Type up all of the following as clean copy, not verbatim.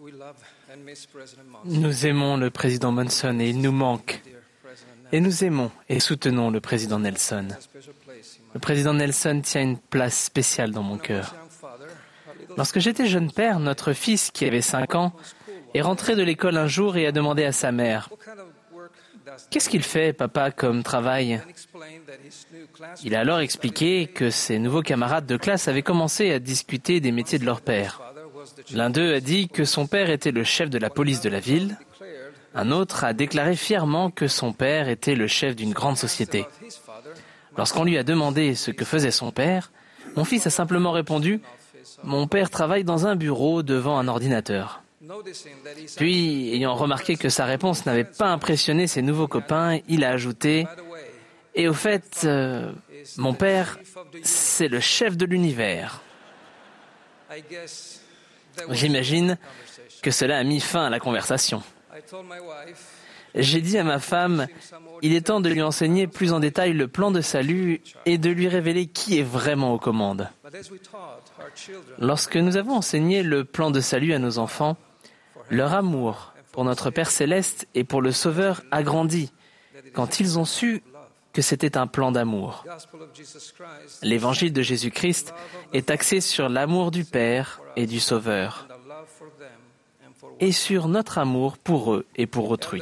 Nous aimons le président Monson et il nous manque. Et nous aimons et soutenons le président Nelson. Le président Nelson tient une place spéciale dans mon cœur. Lorsque j'étais jeune père, notre fils, qui avait 5 ans, est rentré de l'école un jour et a demandé à sa mère « Qu'est-ce qu'il fait, papa, comme travail ?» Il a alors expliqué que ses nouveaux camarades de classe avaient commencé à discuter des métiers de leur père. L'un d'eux a dit que son père était le chef de la police de la ville. Un autre a déclaré fièrement que son père était le chef d'une grande société. Lorsqu'on lui a demandé ce que faisait son père, mon fils a simplement répondu « Mon père travaille dans un bureau devant un ordinateur ». Puis, ayant remarqué que sa réponse n'avait pas impressionné ses nouveaux copains, il a ajouté « Et au fait, mon père, c'est le chef de l'univers ». J'imagine que cela a mis fin à la conversation. J'ai dit à ma femme, il est temps de lui enseigner plus en détail le plan de salut et de lui révéler qui est vraiment aux commandes. Lorsque nous avons enseigné le plan de salut à nos enfants, leur amour pour notre Père Céleste et pour le Sauveur a grandi quand ils ont su que c'était un plan d'amour. L'évangile de Jésus-Christ est axé sur l'amour du Père et du Sauveur et sur notre amour pour eux et pour autrui.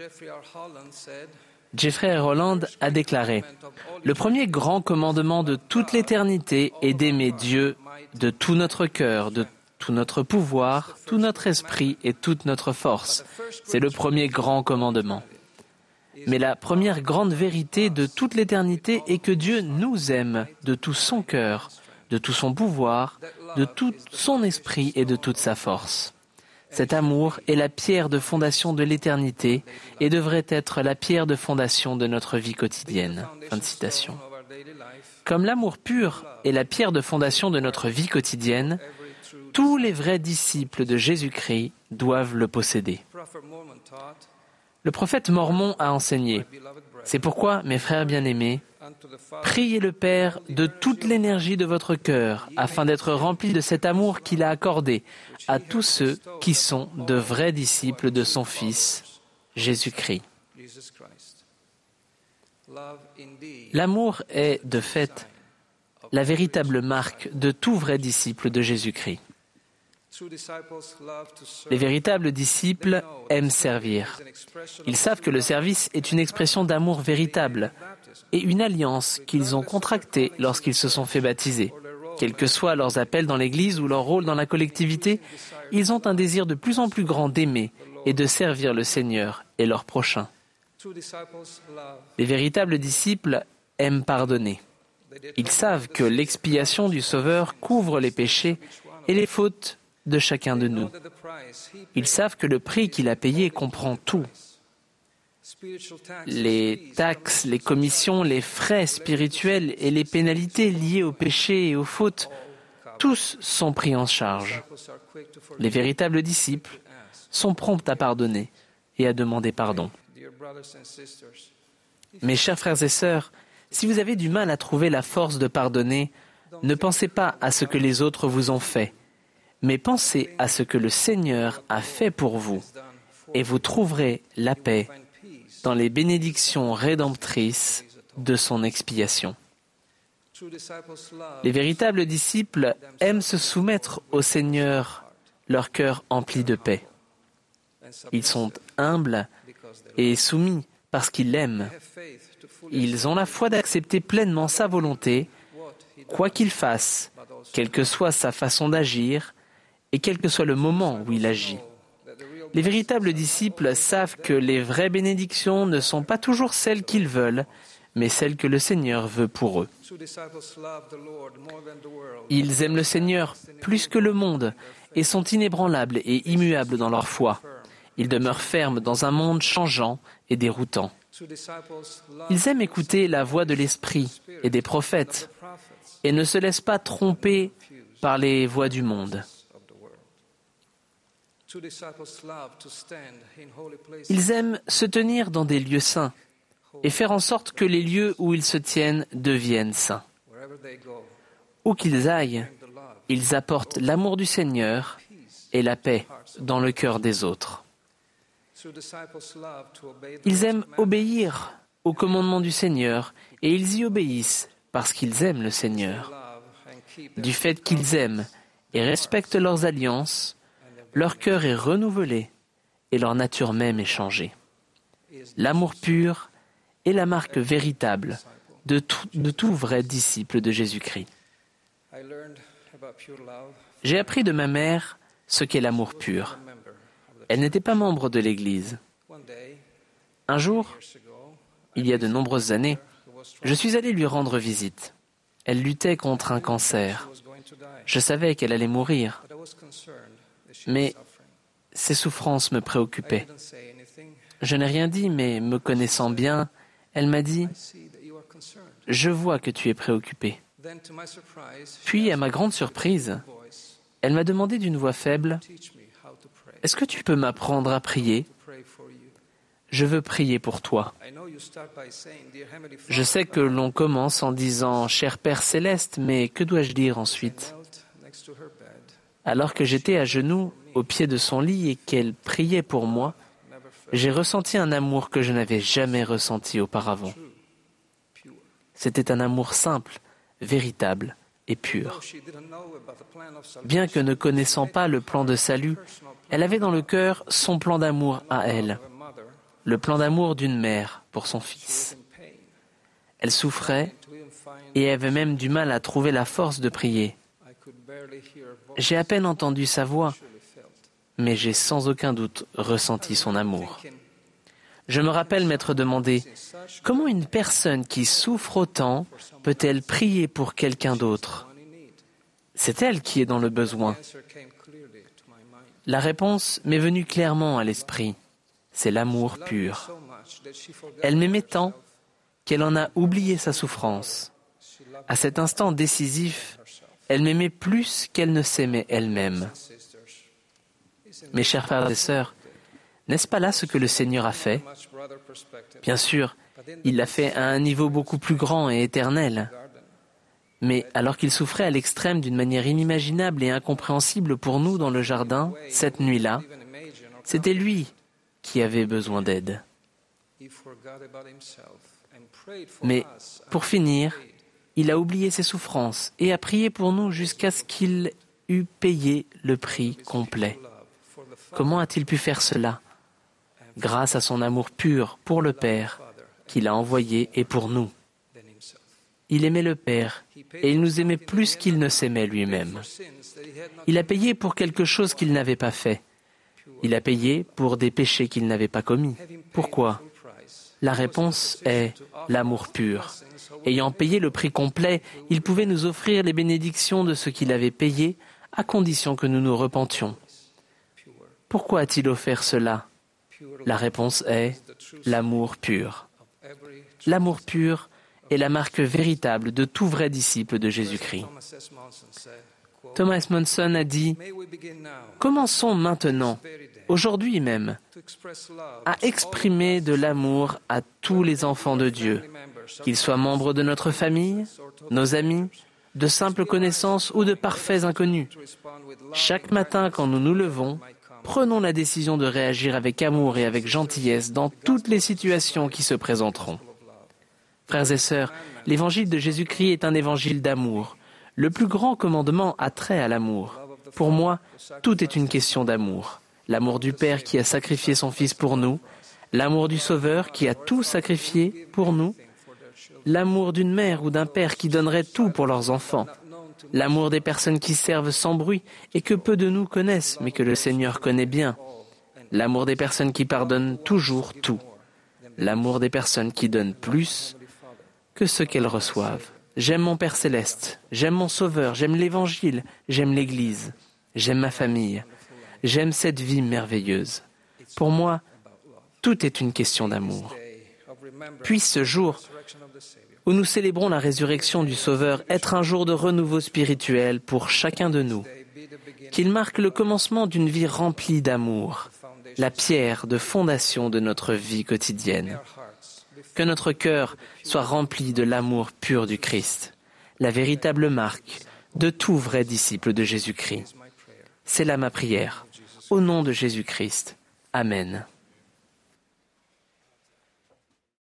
Jeffrey R. Holland a déclaré « Le premier grand commandement de toute l'éternité est d'aimer Dieu de tout notre cœur, de tout notre pouvoir, tout notre esprit et toute notre force. C'est le premier grand commandement. Mais la première grande vérité de toute l'éternité est que Dieu nous aime de tout son cœur, de tout son pouvoir, de tout son esprit et de toute sa force. Cet amour est la pierre de fondation de l'éternité et devrait être la pierre de fondation de notre vie quotidienne. » Fin de citation. Comme l'amour pur est la pierre de fondation de notre vie quotidienne, tous les vrais disciples de Jésus-Christ doivent le posséder. Le prophète Mormon a enseigné « C'est pourquoi, mes frères bien-aimés, priez le Père de toute l'énergie de votre cœur afin d'être remplis de cet amour qu'il a accordé à tous ceux qui sont de vrais disciples de son Fils, Jésus-Christ. » L'amour est, de fait, la véritable marque de tout vrai disciple de Jésus-Christ. Les véritables disciples aiment servir. Ils savent que le service est une expression d'amour véritable et une alliance qu'ils ont contractée lorsqu'ils se sont fait baptiser. Quels que soient leurs appels dans l'Église ou leur rôle dans la collectivité, ils ont un désir de plus en plus grand d'aimer et de servir le Seigneur et leur prochain. Les véritables disciples aiment pardonner. Ils savent que l'expiation du Sauveur couvre les péchés et les fautes de chacun de nous. Ils savent que le prix qu'il a payé comprend tout. Les taxes, les commissions, les frais spirituels et les pénalités liées aux péchés et aux fautes, tous sont pris en charge. Les véritables disciples sont prompts à pardonner et à demander pardon. Mes chers frères et sœurs, si vous avez du mal à trouver la force de pardonner, ne pensez pas à ce que les autres vous ont fait, mais pensez à ce que le Seigneur a fait pour vous, et vous trouverez la paix dans les bénédictions rédemptrices de son expiation. Les véritables disciples aiment se soumettre au Seigneur, leur cœur empli de paix. Ils sont humbles et soumis parce qu'ils l'aiment. Ils ont la foi d'accepter pleinement sa volonté, quoi qu'il fasse, quelle que soit sa façon d'agir, et quel que soit le moment où il agit. Les véritables disciples savent que les vraies bénédictions ne sont pas toujours celles qu'ils veulent, mais celles que le Seigneur veut pour eux. Ils aiment le Seigneur plus que le monde et sont inébranlables et immuables dans leur foi. Ils demeurent fermes dans un monde changeant et déroutant. Ils aiment écouter la voix de l'Esprit et des prophètes et ne se laissent pas tromper par les voix du monde. Ils aiment se tenir dans des lieux saints et faire en sorte que les lieux où ils se tiennent deviennent saints. Où qu'ils aillent, ils apportent l'amour du Seigneur et la paix dans le cœur des autres. Ils aiment obéir aux commandements du Seigneur et ils y obéissent parce qu'ils aiment le Seigneur. Du fait qu'ils aiment et respectent leurs alliances, leur cœur est renouvelé et leur nature même est changée. L'amour pur est la marque véritable de tout vrai disciple de Jésus-Christ. J'ai appris de ma mère ce qu'est l'amour pur. Elle n'était pas membre de l'Église. Un jour, il y a de nombreuses années, je suis allé lui rendre visite. Elle luttait contre un cancer. Je savais qu'elle allait mourir, mais ses souffrances me préoccupaient. Je n'ai rien dit, mais me connaissant bien, elle m'a dit « Je vois que tu es préoccupé ». Puis, à ma grande surprise, elle m'a demandé d'une voix faible « Est-ce que tu peux m'apprendre à prier ? Je veux prier pour toi. » Je sais que l'on commence en disant « Cher Père céleste », mais que dois-je dire ensuite ? Alors que j'étais à genoux au pied de son lit et qu'elle priait pour moi, j'ai ressenti un amour que je n'avais jamais ressenti auparavant. C'était un amour simple, véritable et pur. Bien que ne connaissant pas le plan de salut, elle avait dans le cœur son plan d'amour à elle, le plan d'amour d'une mère pour son fils. Elle souffrait et avait même du mal à trouver la force de prier. J'ai à peine entendu sa voix, mais j'ai sans aucun doute ressenti son amour. Je me rappelle m'être demandé « Comment une personne qui souffre autant peut-elle prier pour quelqu'un d'autre ? C'est elle qui est dans le besoin. » La réponse m'est venue clairement à l'esprit. C'est l'amour pur. Elle m'aimait tant qu'elle en a oublié sa souffrance. À cet instant décisif, elle m'aimait plus qu'elle ne s'aimait elle-même. Mes chers frères et sœurs, n'est-ce pas là ce que le Seigneur a fait ? Bien sûr, il l'a fait à un niveau beaucoup plus grand et éternel. Mais alors qu'il souffrait à l'extrême d'une manière inimaginable et incompréhensible pour nous dans le jardin, cette nuit-là, c'était lui qui avait besoin d'aide. Mais pour finir, il a oublié ses souffrances et a prié pour nous jusqu'à ce qu'il eût payé le prix complet. Comment a-t-il pu faire cela ? Grâce à son amour pur pour le Père qu'il a envoyé et pour nous. Il aimait le Père et il nous aimait plus qu'il ne s'aimait lui-même. Il a payé pour quelque chose qu'il n'avait pas fait. Il a payé pour des péchés qu'il n'avait pas commis. Pourquoi ? La réponse est l'amour pur. Ayant payé le prix complet, il pouvait nous offrir les bénédictions de ce qu'il avait payé, à condition que nous nous repentions. Pourquoi a-t-il offert cela ? La réponse est l'amour pur. L'amour pur est la marque véritable de tout vrai disciple de Jésus-Christ. Thomas S. Monson a dit « Commençons maintenant, aujourd'hui même, à exprimer de l'amour à tous les enfants de Dieu, qu'ils soient membres de notre famille, nos amis, de simples connaissances ou de parfaits inconnus. Chaque matin quand nous nous levons, prenons la décision de réagir avec amour et avec gentillesse dans toutes les situations qui se présenteront. Frères et sœurs, l'évangile de Jésus-Christ est un évangile d'amour. Le plus grand commandement a trait à l'amour. Pour moi, tout est une question d'amour. L'amour du Père qui a sacrifié son Fils pour nous, l'amour du Sauveur qui a tout sacrifié pour nous, l'amour d'une mère ou d'un père qui donnerait tout pour leurs enfants, l'amour des personnes qui servent sans bruit et que peu de nous connaissent, mais que le Seigneur connaît bien, l'amour des personnes qui pardonnent toujours tout, l'amour des personnes qui donnent plus que ce qu'elles reçoivent. J'aime mon Père céleste, j'aime mon Sauveur, j'aime l'Évangile, j'aime l'Église, j'aime ma famille, j'aime cette vie merveilleuse. Pour moi, tout est une question d'amour. Puisse ce jour où nous célébrons la résurrection du Sauveur être un jour de renouveau spirituel pour chacun de nous, qu'il marque le commencement d'une vie remplie d'amour, la pierre de fondation de notre vie quotidienne. Que notre cœur soit rempli de l'amour pur du Christ, la véritable marque de tout vrai disciple de Jésus-Christ. C'est là ma prière. Au nom de Jésus-Christ. Amen.